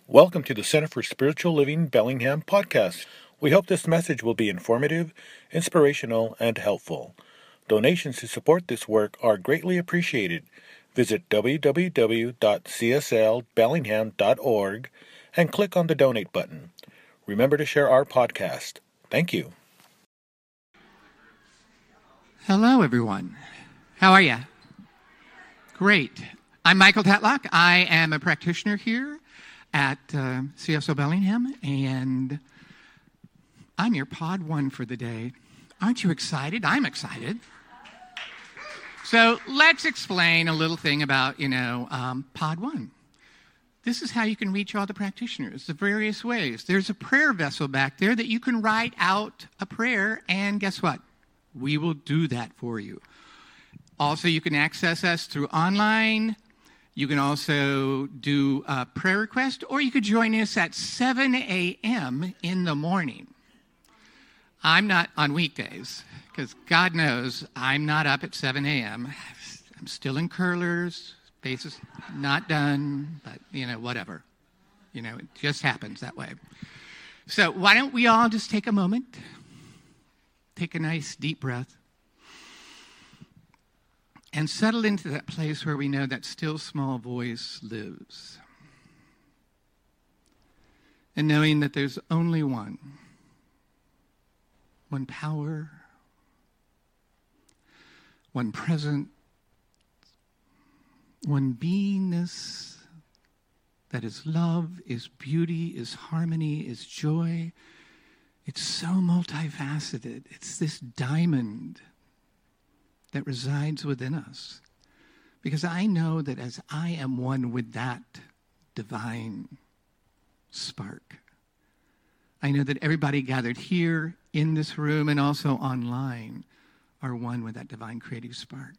Welcome to the Center for Spiritual Living Bellingham podcast. We hope this message will be informative, inspirational, and helpful. Donations to support this work are greatly appreciated. Visit www.cslbellingham.org and click on the donate button. Remember to share our podcast. Thank you. Hello, everyone. How are you? Great. I'm Michael Tatlock. I am a practitioner here at CSL Bellingham, and I'm your Pod 1 for the day. Aren't you excited? I'm excited. So let's explain a little thing about, Pod 1. This is how you can reach all the practitioners, the various ways. There's a prayer vessel back there that you can write out a prayer, and guess what? We will do that for you. Also, you can access us through online. You can also do a prayer request, or you could join us at 7 a.m. in the morning. I'm not on weekdays, because God knows I'm not up at 7 a.m. I'm still in curlers, face is not done, but, whatever. It just happens that way. So why don't we all just take a moment, take a nice deep breath, and settle into that place where we know that still small voice lives. And knowing that there's only one power, one presence, one beingness that is love, is beauty, is harmony, is joy. It's so multifaceted. It's this diamond that resides within us. Because I know that as I am one with that divine spark, I know that everybody gathered here in this room and also online are one with that divine creative spark.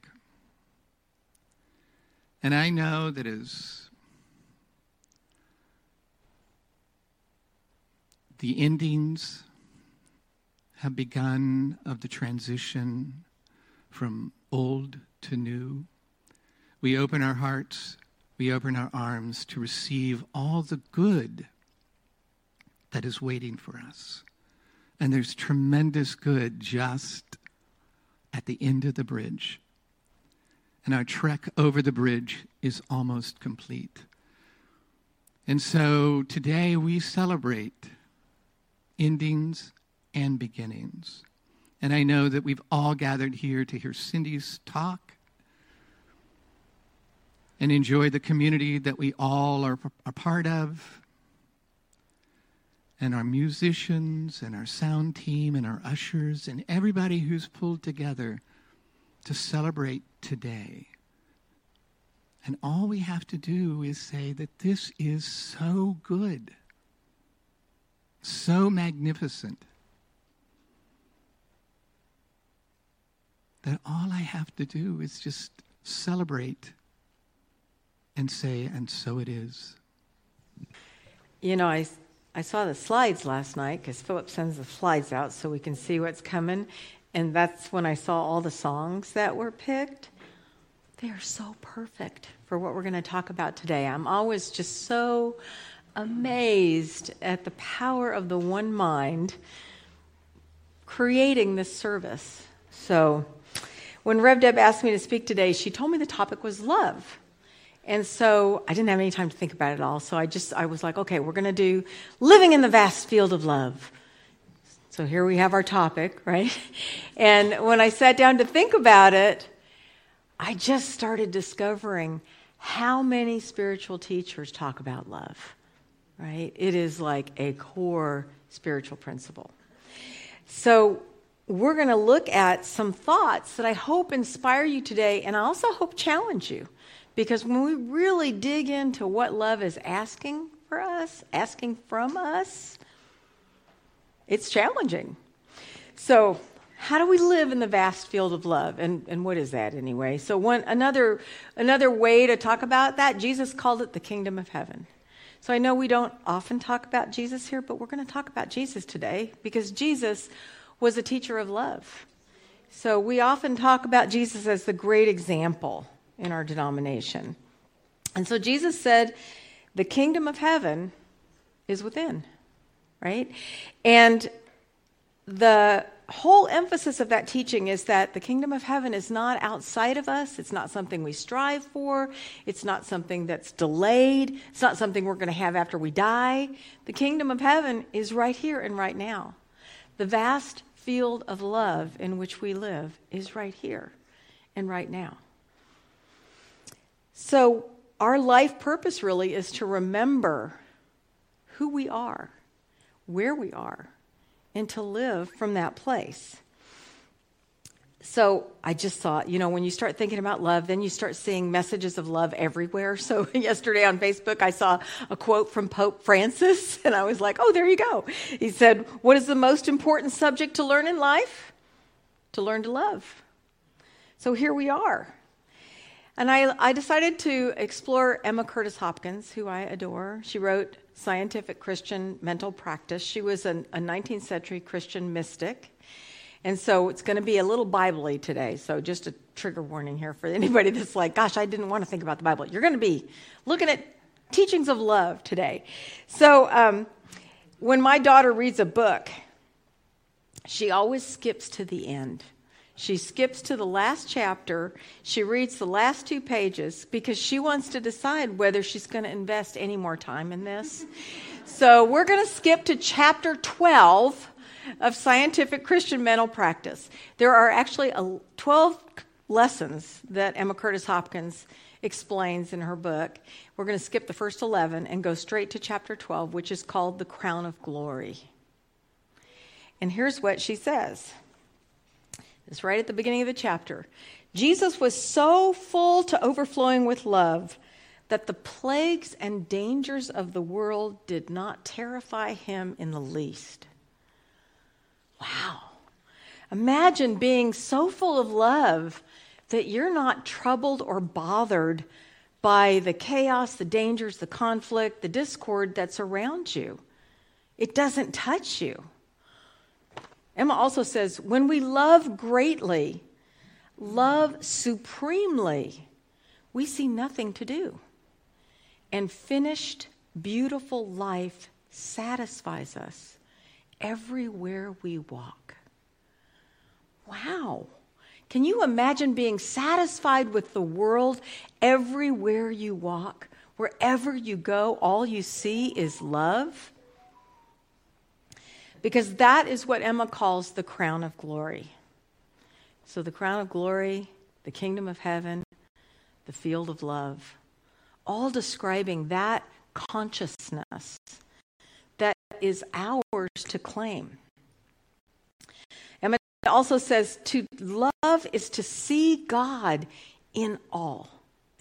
And I know that as the endings have begun of the transition from old to new, we open our hearts, we open our arms to receive all the good that is waiting for us. And there's tremendous good just at the end of the bridge. And our trek over the bridge is almost complete. And so today we celebrate endings and beginnings. And I know that we've all gathered here to hear Cindy's talk and enjoy the community that we all are a part of, and our musicians and our sound team and our ushers and everybody who's pulled together to celebrate today. And all we have to do is say that this is so good, so magnificent, that all I have to do is just celebrate and say, and so it is. I saw the slides last night because Philip sends the slides out so we can see what's coming. And that's when I saw all the songs that were picked. They are so perfect for what we're going to talk about today. I'm always just so amazed at the power of the one mind creating this service. So when Rev Deb asked me to speak today, she told me the topic was love. And so I didn't have any time to think about it all. So I was like, okay, we're going to do living in the vast field of love. So here we have our topic, right? And when I sat down to think about it, I just started discovering how many spiritual teachers talk about love, right? It is like a core spiritual principle. So we're going to look at some thoughts that I hope inspire you today, and I also hope challenge you. Because when we really dig into what love is asking for us, asking from us, it's challenging. So how do we live in the vast field of love? And what is that anyway? So another way to talk about that, Jesus called it the kingdom of heaven. So I know we don't often talk about Jesus here, but we're going to talk about Jesus today because Jesus was a teacher of love. So we often talk about Jesus as the great example in our denomination. And so Jesus said, the kingdom of heaven is within, right? And the whole emphasis of that teaching is that the kingdom of heaven is not outside of us. It's not something we strive for. It's not something that's delayed. It's not something we're going to have after we die. The kingdom of heaven is right here and right now. The vast field of love in which we live is right here and right now. So our life purpose really is to remember who we are, where we are, and to live from that place. So I just thought, when you start thinking about love, then you start seeing messages of love everywhere. So yesterday on Facebook, I saw a quote from Pope Francis, and I was like, oh, there you go. He said, what is the most important subject to learn in life? To learn to love. So here we are. And I decided to explore Emma Curtis Hopkins, who I adore. She wrote Scientific Christian Mental Practice. She was a 19th century Christian mystic. And so it's going to be a little Bible-y today. So just a trigger warning here for anybody that's like, gosh, I didn't want to think about the Bible. You're going to be looking at teachings of love today. So when my daughter reads a book, she always skips to the end. She skips to the last chapter. She reads the last 2 pages because she wants to decide whether she's going to invest any more time in this. So we're going to skip to chapter 12 of Scientific Christian Mental Practice. There are actually 12 lessons that Emma Curtis Hopkins explains in her book. We're going to skip the first 11 and go straight to chapter 12, which is called The Crown of Glory. And here's what she says. It's right at the beginning of the chapter. Jesus was so full to overflowing with love that the plagues and dangers of the world did not terrify him in the least. Wow. Imagine being so full of love that you're not troubled or bothered by the chaos, the dangers, the conflict, the discord that's around you. It doesn't touch you. Emma also says, when we love greatly, love supremely, we see nothing to do. And finished, beautiful life satisfies us everywhere we walk. Wow. Can you imagine being satisfied with the world everywhere you walk? Wherever you go, all you see is love? Because that is what Emma calls the crown of glory. So the crown of glory, the kingdom of heaven, the field of love, all describing that consciousness that is ours to claim. Emma also says to love is to see God in all.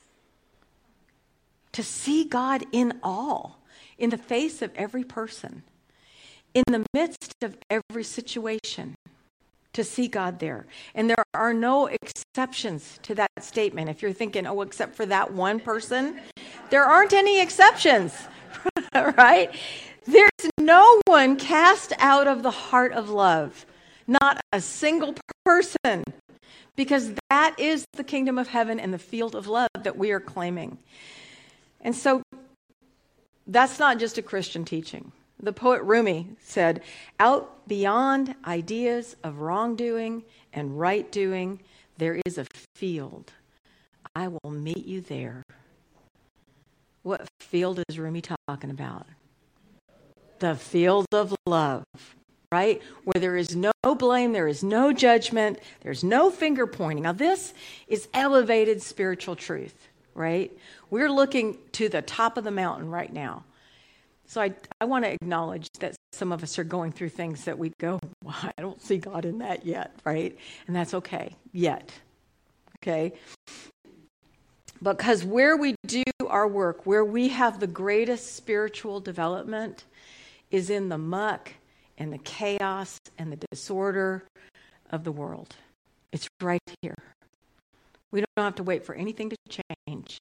To see God in all, in the face of every person. In the midst of every situation, to see God there. And there are no exceptions to that statement. If you're thinking, oh, except for that one person, there aren't any exceptions, right? There's no one cast out of the heart of love, not a single person, because that is the kingdom of heaven and the field of love that we are claiming. And so that's not just a Christian teaching. The poet Rumi said, out beyond ideas of wrongdoing and right doing, there is a field. I will meet you there. What field is Rumi talking about? The field of love, right? Where there is no blame, there is no judgment, there's no finger pointing. Now this is elevated spiritual truth, right? We're looking to the top of the mountain right now. So I want to acknowledge that some of us are going through things that we go, well, I don't see God in that yet, right? And that's okay, yet, okay? Because where we do our work, where we have the greatest spiritual development is in the muck and the chaos and the disorder of the world. It's right here. We don't have to wait for anything to change.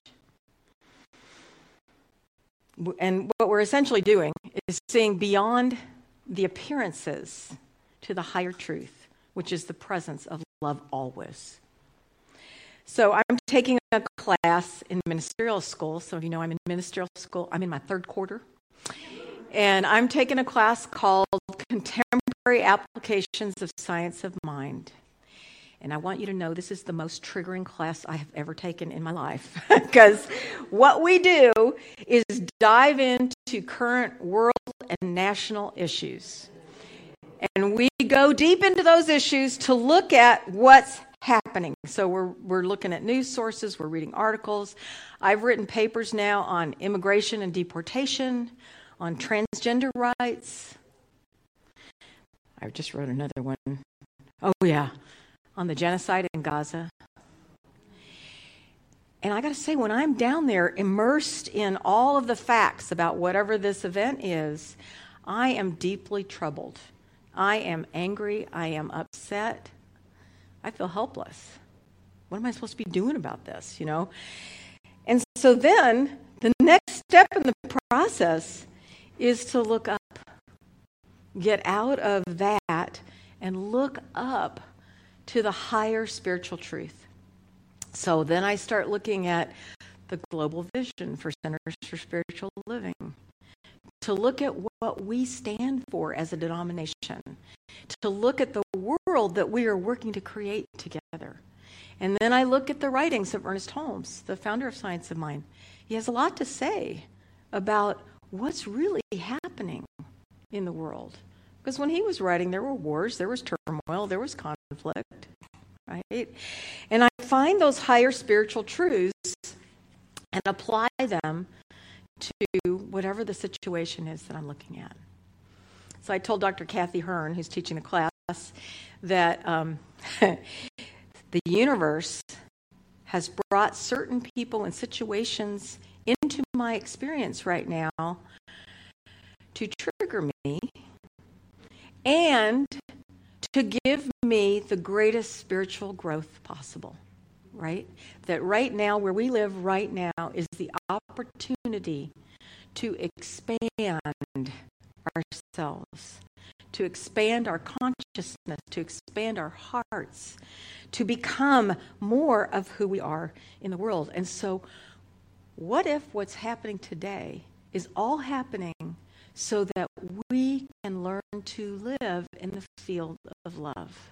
And what we're essentially doing is seeing beyond the appearances to the higher truth, which is the presence of love always. So I'm taking a class in ministerial school. So, I'm in ministerial school. I'm in my third quarter. And I'm taking a class called Contemporary Applications of Science of Mind. And I want you to know this is the most triggering class I have ever taken in my life. Because what we do is dive into current world and national issues. And we go deep into those issues to look at what's happening. So we're looking at news sources, we're reading articles. I've written papers now on immigration and deportation, on transgender rights. I just wrote another one. Oh, yeah. On the genocide in Gaza. And I got to say, when I'm down there immersed in all of the facts about whatever this event is, I am deeply troubled. I am angry. I am upset. I feel helpless. What am I supposed to be doing about this, And so then the next step in the process is to look up. Get out of that and look up to the higher spiritual truth. So then I start looking at the global vision for Centers for Spiritual Living, to look at what we stand for as a denomination, to look at the world that we are working to create together. And then I look at the writings of Ernest Holmes, the founder of Science of Mind. He has a lot to say about what's really happening in the world. Because when he was writing, there were wars, there was turmoil, there was conflict, right? And I find those higher spiritual truths and apply them to whatever the situation is that I'm looking at. So I told Dr. Kathy Hearn, who's teaching the class, that the universe has brought certain people and situations into my experience right now to trigger me and to give me the greatest spiritual growth possible, right? That right now, where we live right now, is the opportunity to expand ourselves, to expand our consciousness, to expand our hearts, to become more of who we are in the world. And so, what if what's happening today is all happening so that we can learn to live in the field of love,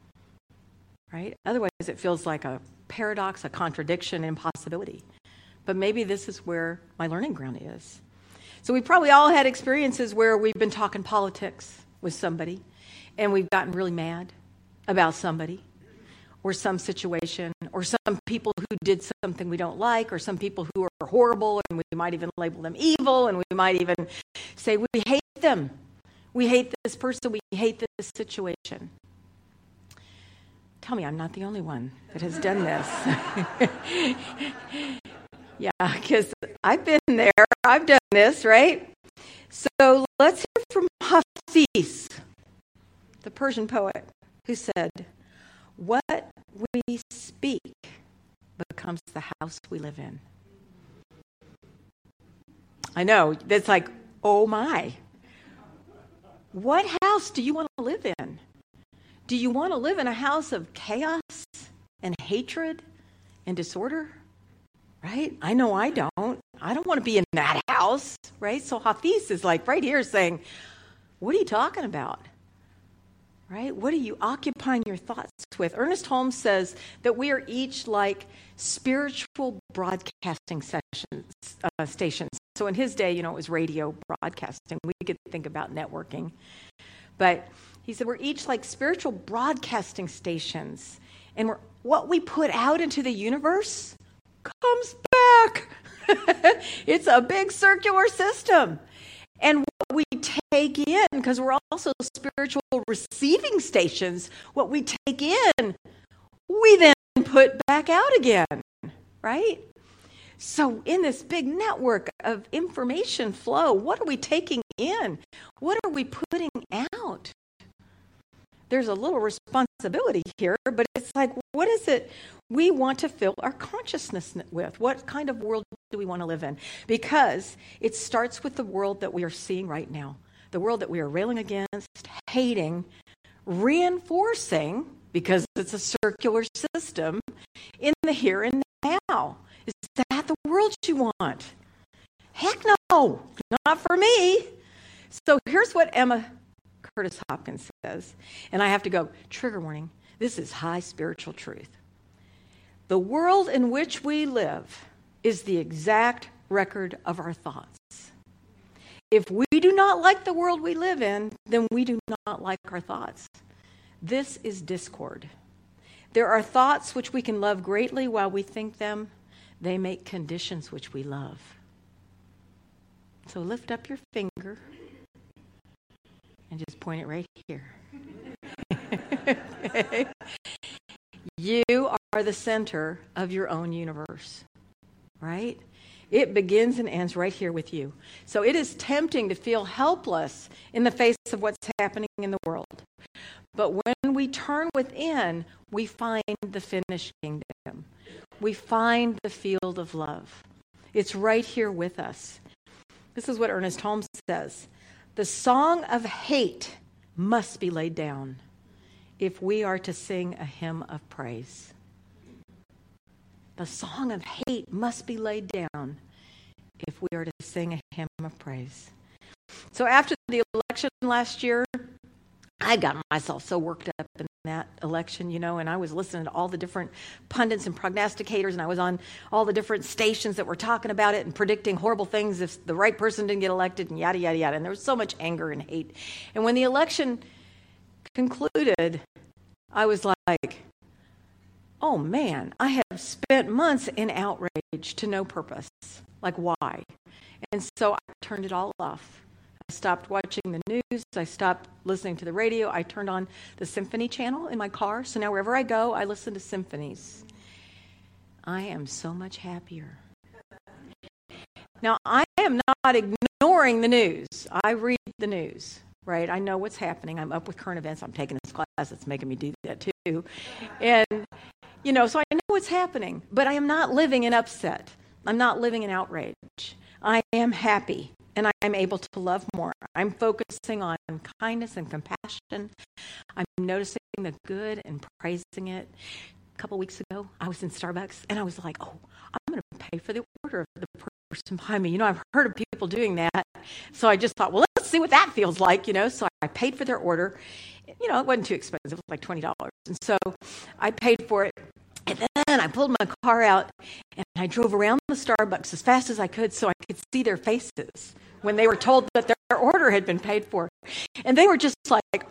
right? Otherwise, it feels like a paradox, a contradiction, an impossibility. But maybe this is where my learning ground is. So we probably all had experiences where we've been talking politics with somebody, and we've gotten really mad about somebody, or some situation, or some people who did something we don't like, or some people who are horrible, and we might even label them evil, and we might even say we hate them. We hate this person. We hate this situation. Tell me I'm not the only one that has done this. Yeah, because I've been there. I've done this, right? So let's hear from Hafiz, the Persian poet, who said, "What we speak becomes the house we live in." I know, that's like, oh my. What house do you want to live in? Do you want to live in a house of chaos and hatred and disorder? Right? I know I don't. I don't want to be in that house, right? So Hafiz is like right here saying, what are you talking about? Right? What are you occupying your thoughts with? Ernest Holmes says that we are each like spiritual broadcasting stations. So in his day, it was radio broadcasting. We could think about networking. But he said we're each like spiritual broadcasting stations. And what we put out into the universe comes back. It's a big circular system. And what we take in, because we're also spiritual receiving stations, what we take in, we then put back out again, right? So in this big network of information flow, what are we taking in? What are we putting out? There's a little responsibility here, but it's like, what is it we want to fill our consciousness with? What kind of world do we want to live in? Because it starts with the world that we are seeing right now, the world that we are railing against, hating, reinforcing, because it's a circular system, in the here and now. Is that the world you want? Heck no, not for me. So here's what Emma Curtis Hopkins says, and I have to go, trigger warning, this is high spiritual truth. The world in which we live is the exact record of our thoughts. If we do not like the world we live in, then we do not like our thoughts. This is discord. There are thoughts which we can love greatly while we think them. They make conditions which we love. So lift up your finger and just point it right here. Okay. You are the center of your own universe, right? It begins and ends right here with you. So it is tempting to feel helpless in the face of what's happening in the world. But when we turn within, we find the finished kingdom. We find the field of love. It's right here with us. This is what Ernest Holmes says. The song of hate must be laid down if we are to sing a hymn of praise. The song of hate must be laid down if we are to sing a hymn of praise. So after the election last year, I got myself so worked up in that election, and I was listening to all the different pundits and prognosticators, and I was on all the different stations that were talking about it and predicting horrible things if the right person didn't get elected and yada, yada, yada. And there was so much anger and hate. And when the election concluded, I was like, oh man, I have spent months in outrage to no purpose. Like, why? And so I turned it all off. I stopped watching the news. I stopped listening to the radio. I turned on the symphony channel in my car. So now wherever I go, I listen to symphonies. I am so much happier. Now, I am not ignoring the news. I read the news, right? I know what's happening. I'm up with current events. I'm taking this class that's making me do that too. And, so I know what's happening. But I am not living in upset. I'm not living in outrage. I am happy. And I am able to love more. I'm focusing on kindness and compassion. I'm noticing the good and praising it. A couple weeks ago, I was in Starbucks, and I was like, oh, I'm going to pay for the order of the person behind me. I've heard of people doing that. So I just thought, well, let's see what that feels like, So I paid for their order. It wasn't too expensive. It was like $20. And so I paid for it. And then I pulled my car out, and I drove around the Starbucks as fast as I could so I could see their faces when they were told that their order had been paid for. And they were just like,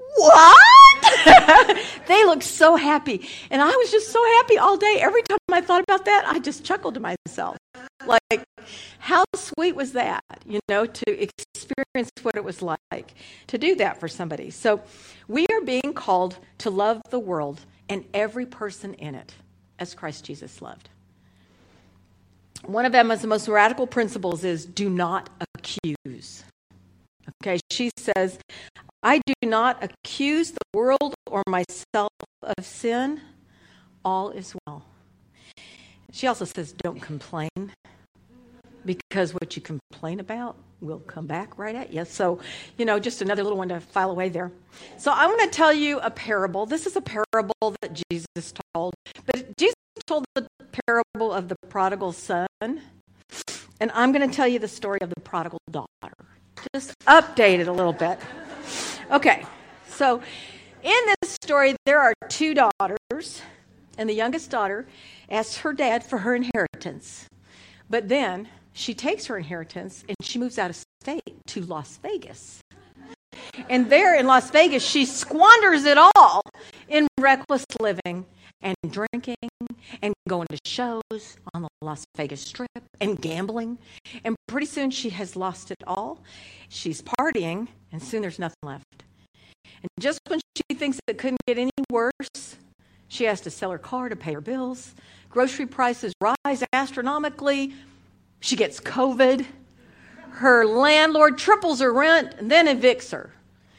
what? They looked so happy. And I was just so happy all day. Every time I thought about that, I just chuckled to myself. Like, how sweet was that, to experience what it was like to do that for somebody. So we are being called to love the world and every person in it as Christ Jesus loved. One of Emma's most radical principles is do not accuse. Okay, she says, I do not accuse the world or myself of sin. All is well. She also says, don't complain, because what you complain about will come back right at you. So, just another little one to file away there. So I want to tell you a parable. This is a parable that Jesus told. But Jesus told the parable of the prodigal son. And I'm going to tell you the story of the prodigal daughter. Just update it a little bit. Okay, so in this story, there are two daughters. And the youngest daughter asks her dad for her inheritance. But then she takes her inheritance and she moves out of state to Las Vegas. And there in Las Vegas, she squanders it all in reckless living and drinking and going to shows on the Las Vegas Strip and gambling. And pretty soon she has lost it all. She's partying, and soon there's nothing left. And just when she thinks it couldn't get any worse, she has to sell her car to pay her bills. Grocery prices rise astronomically. She gets COVID. Her landlord triples her rent and then evicts her.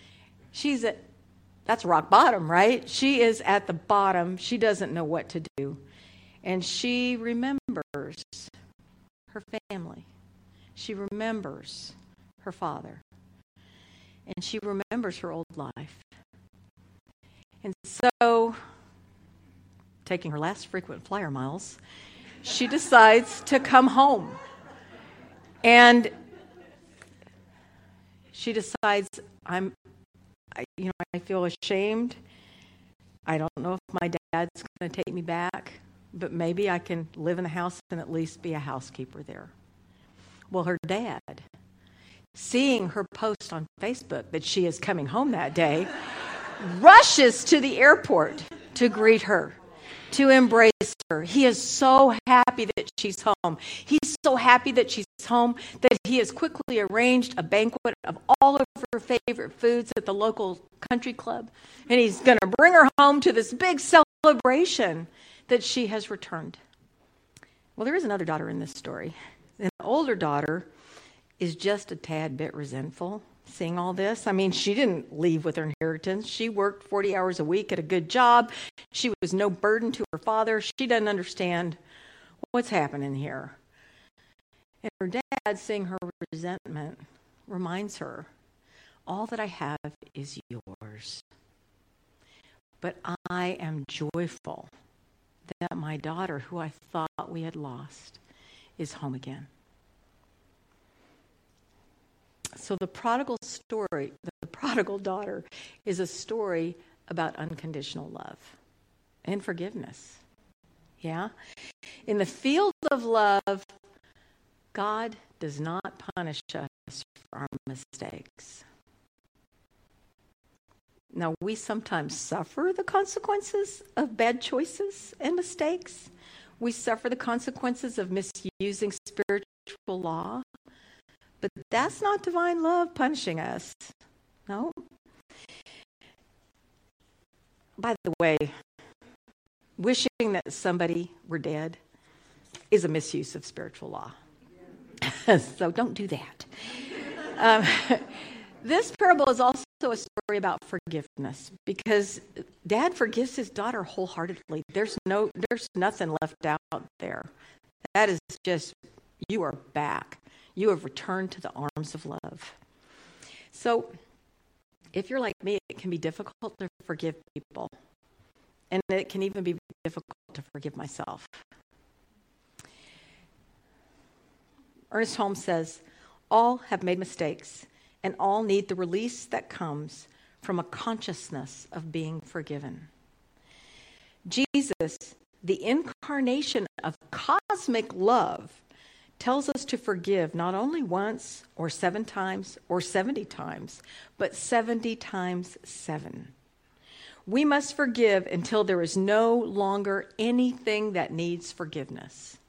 That's rock bottom, right? She is at the bottom. She doesn't know what to do. And she remembers her family. She remembers her father. And she remembers her old life. And so, taking her last frequent flyer miles, she decides to come home. And She decides, I feel ashamed. I don't know if my dad's going to take me back, but maybe I can live in the house and at least be a housekeeper there. Well, her dad, seeing her post on Facebook that she is coming home that day, rushes to the airport to greet her, to embrace her. He is so happy that she's home. He's so happy that she's home that he has quickly arranged a banquet of all of her favorite foods at the local country club. And he's going to bring her home to this big celebration that she has returned. Well, there is another daughter in this story. And the older daughter is just a tad bit resentful seeing all this. I mean, she didn't leave with her inheritance. She worked 40 hours a week at a good job. She was no burden to her father. She doesn't understand what's happening here. And her dad, seeing her resentment, reminds her, all that I have is yours. But I am joyful that my daughter, who I thought we had lost, is home again. So the prodigal story, the prodigal daughter, is a story about unconditional love and forgiveness. Yeah? In the field of love, God does not punish us for our mistakes. Now, we sometimes suffer the consequences of bad choices and mistakes. We suffer the consequences of misusing spiritual law. But that's not divine love punishing us. No. By the way, wishing that somebody were dead is a misuse of spiritual law. So don't do that. This parable is also a story about forgiveness because Dad forgives his daughter wholeheartedly. There's nothing left out there. That is just, you are back. You have returned to the arms of love. So, if you're like me, it can be difficult to forgive people. And it can even be difficult to forgive myself. Ernest Holmes says, all have made mistakes, and all need the release that comes from a consciousness of being forgiven. Jesus, the incarnation of cosmic love, tells us to forgive not only once or 7 times or 70 times, but 70 times 7. We must forgive until there is no longer anything that needs forgiveness.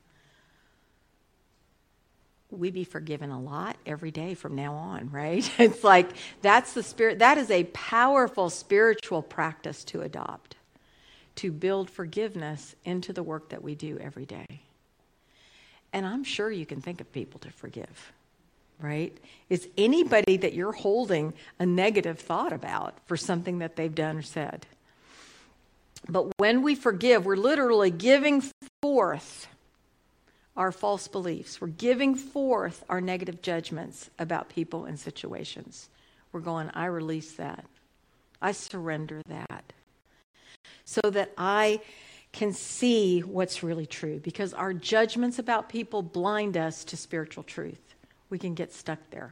We be forgiven a lot every day from now on, right? It's like that's the spirit. That is a powerful spiritual practice to adopt, to build forgiveness into the work that we do every day. And I'm sure you can think of people to forgive, right? Is anybody that you're holding a negative thought about for something that they've done or said? But when we forgive, we're literally giving forth our false beliefs. We're giving forth our negative judgments about people and situations. We're going, I release that. I surrender that. So that I can see what's really true, because our judgments about people blind us to spiritual truth. We can get stuck there.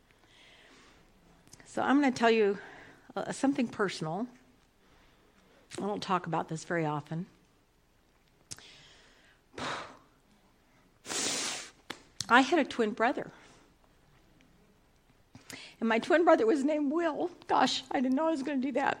So I'm going to tell you something personal. I don't talk about this very often. I had a twin brother. And my twin brother was named Will. Gosh, I didn't know I was going to do that.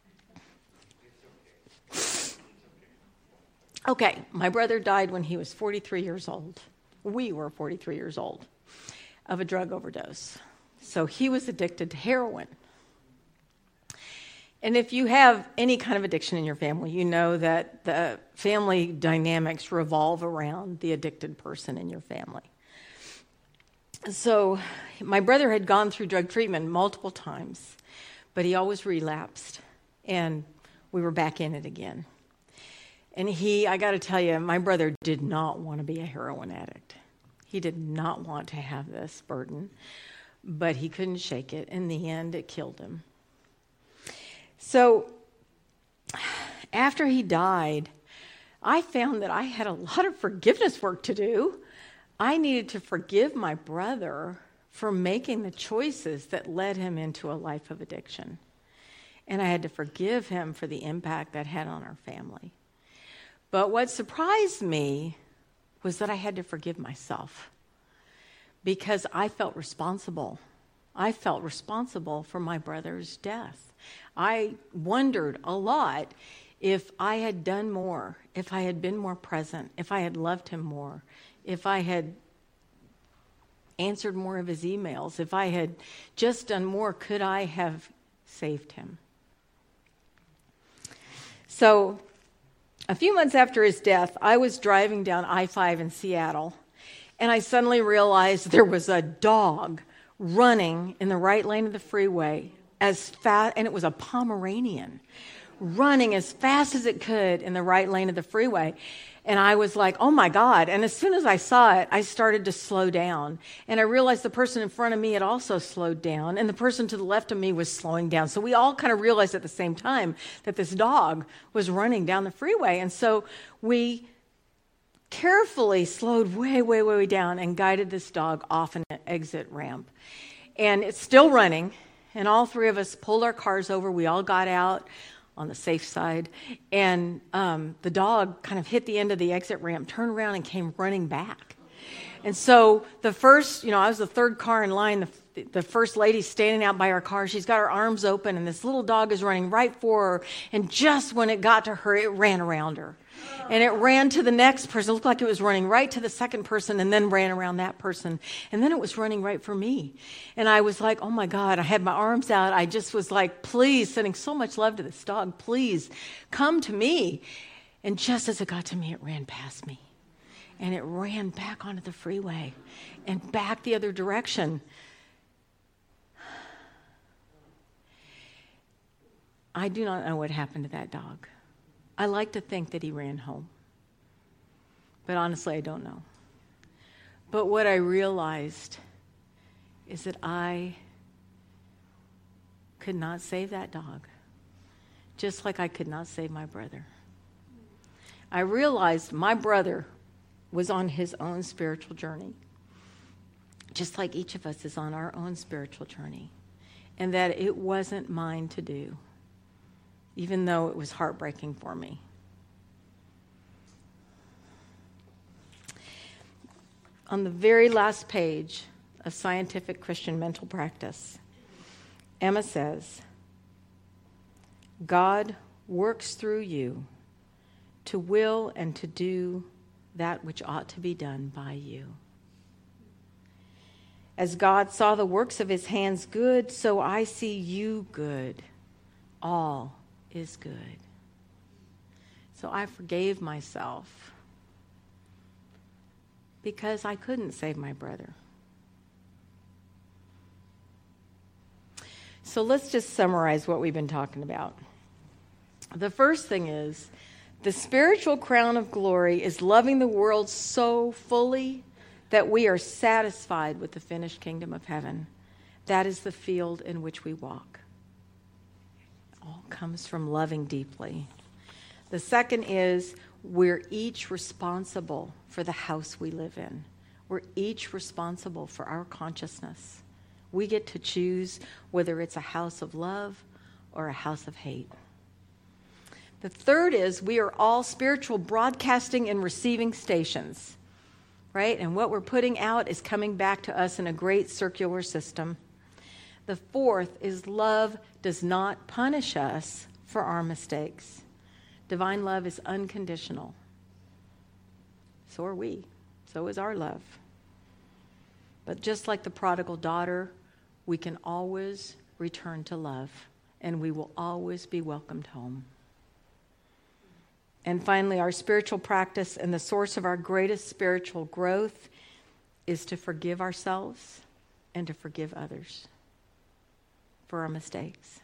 Okay, my brother died when he was 43 years old. We were 43 years old of a drug overdose. So he was addicted to heroin. And if you have any kind of addiction in your family, you know that the family dynamics revolve around the addicted person in your family. So my brother had gone through drug treatment multiple times, but he always relapsed, and we were back in it again. And I got to tell you, my brother did not want to be a heroin addict. He did not want to have this burden, but he couldn't shake it. In the end, it killed him. So after he died, I found that I had a lot of forgiveness work to do. I needed to forgive my brother for making the choices that led him into a life of addiction. And I had to forgive him for the impact that had on our family. But what surprised me was that I had to forgive myself because I felt responsible. I felt responsible for my brother's death. I wondered a lot if I had done more, if I had been more present, if I had loved him more, if I had answered more of his emails, if I had just done more, could I have saved him? So a few months after his death, I was driving down I-5 in Seattle, and I suddenly realized there was a dog running in the right lane of the freeway as fast, and it was a Pomeranian, running as fast as it could in the right lane of the freeway. And I was like, oh my God. And as soon as I saw it, I started to slow down. And I realized the person in front of me had also slowed down, and the person to the left of me was slowing down. So we all kind of realized at the same time that this dog was running down the freeway. And so we carefully slowed way, way, way down and guided this dog off an exit ramp. And it's still running, and all three of us pulled our cars over. We all got out on the safe side, and the dog kind of hit the end of the exit ramp, turned around, and came running back. And so the first, I was the third car in line. The first lady's standing out by our car. She's got her arms open, and this little dog is running right for her. And just when it got to her, it ran around her. And it ran to the next person. It looked like it was running right to the second person and then ran around that person. And then it was running right for me. And I was like, oh my God, I had my arms out. I just was like, please, sending so much love to this dog. Please come to me. And just as it got to me, it ran past me. And it ran back onto the freeway and back the other direction. I do not know what happened to that dog. I like to think that he ran home. But honestly, I don't know. But what I realized is that I could not save that dog, just like I could not save my brother. I realized my brother was on his own spiritual journey, just like each of us is on our own spiritual journey, and that it wasn't mine to do, even though it was heartbreaking for me. On the very last page of Scientific Christian Mental Practice, Emma says, God works through you to will and to do that which ought to be done by you. As God saw the works of his hands good, so I see you good. All is good. So I forgave myself because I couldn't save my brother. So let's just summarize what we've been talking about. The first thing is, the spiritual crown of glory is loving the world so fully that we are satisfied with the finished kingdom of heaven. That is the field in which we walk. It all comes from loving deeply. The second is, we're each responsible for the house we live in. We're each responsible for our consciousness. We get to choose whether it's a house of love or a house of hate. The third is, we are all spiritual broadcasting and receiving stations, right? And what we're putting out is coming back to us in a great circular system. The fourth is, love does not punish us for our mistakes. Divine love is unconditional. So are we. So is our love. But just like the prodigal daughter, we can always return to love, and we will always be welcomed home. And finally, our spiritual practice and the source of our greatest spiritual growth is to forgive ourselves and to forgive others for our mistakes.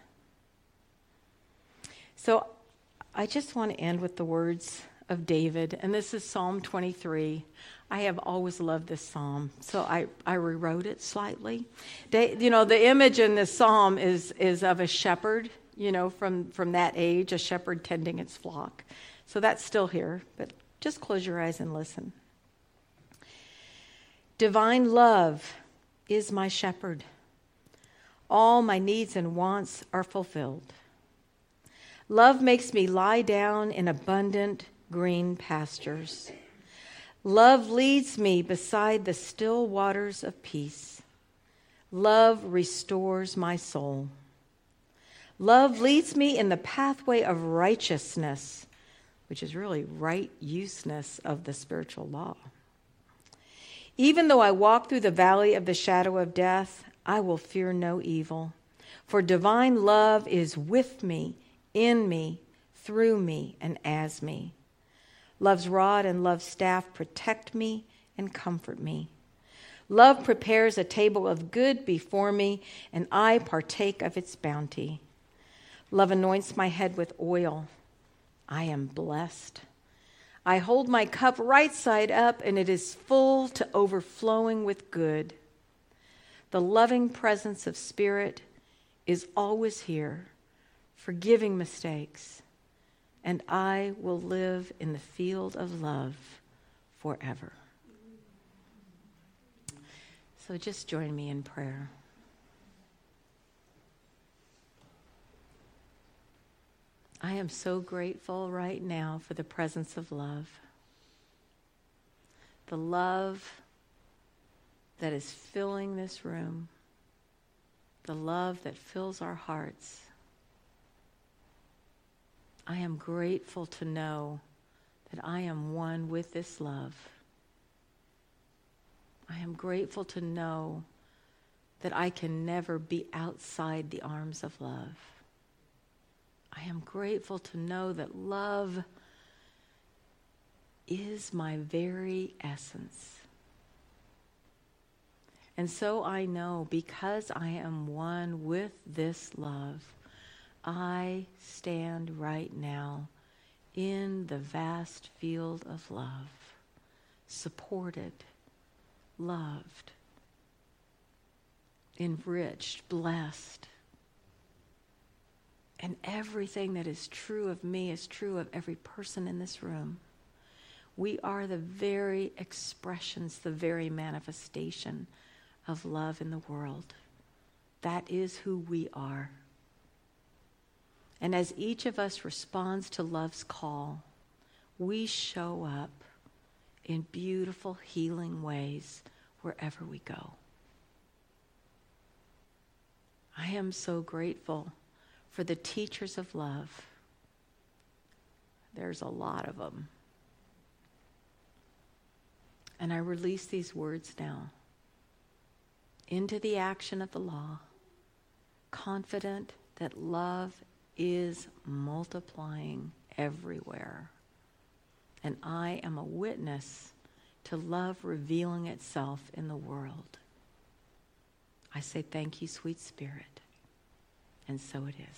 So I just want to end with the words of David, and this is Psalm 23. I have always loved this psalm, so I rewrote it slightly. The image in this psalm is of a shepherd, from that age, a shepherd tending its flock. So that's still here, but just close your eyes and listen. Divine love is my shepherd. All my needs and wants are fulfilled. Love makes me lie down in abundant green pastures. Love leads me beside the still waters of peace. Love restores my soul. Love leads me in the pathway of righteousness, which is really right useness of the spiritual law. Even though I walk through the valley of the shadow of death, I will fear no evil, for divine love is with me, in me, through me, and as me. Love's rod and love's staff protect me and comfort me. Love prepares a table of good before me, and I partake of its bounty. Love anoints my head with oil. I am blessed. I hold my cup right side up, and it is full to overflowing with good. The loving presence of Spirit is always here, forgiving mistakes, and I will live in the field of love forever. So just join me in prayer. I am so grateful right now for the presence of love. The love that is filling this room. The love that fills our hearts. I am grateful to know that I am one with this love. I am grateful to know that I can never be outside the arms of love. I am grateful to know that love is my very essence. And so I know, because I am one with this love, I stand right now in the vast field of love, supported, loved, enriched, blessed. And everything that is true of me is true of every person in this room. We are the very expressions, the very manifestation of love in the world. That is who we are. And as each of us responds to love's call, we show up in beautiful, healing ways wherever we go. I am so grateful for the teachers of love. There's a lot of them. And I release these words now into the action of the law, confident that love is multiplying everywhere. And I am a witness to love revealing itself in the world. I say thank you, sweet Spirit. And so it is.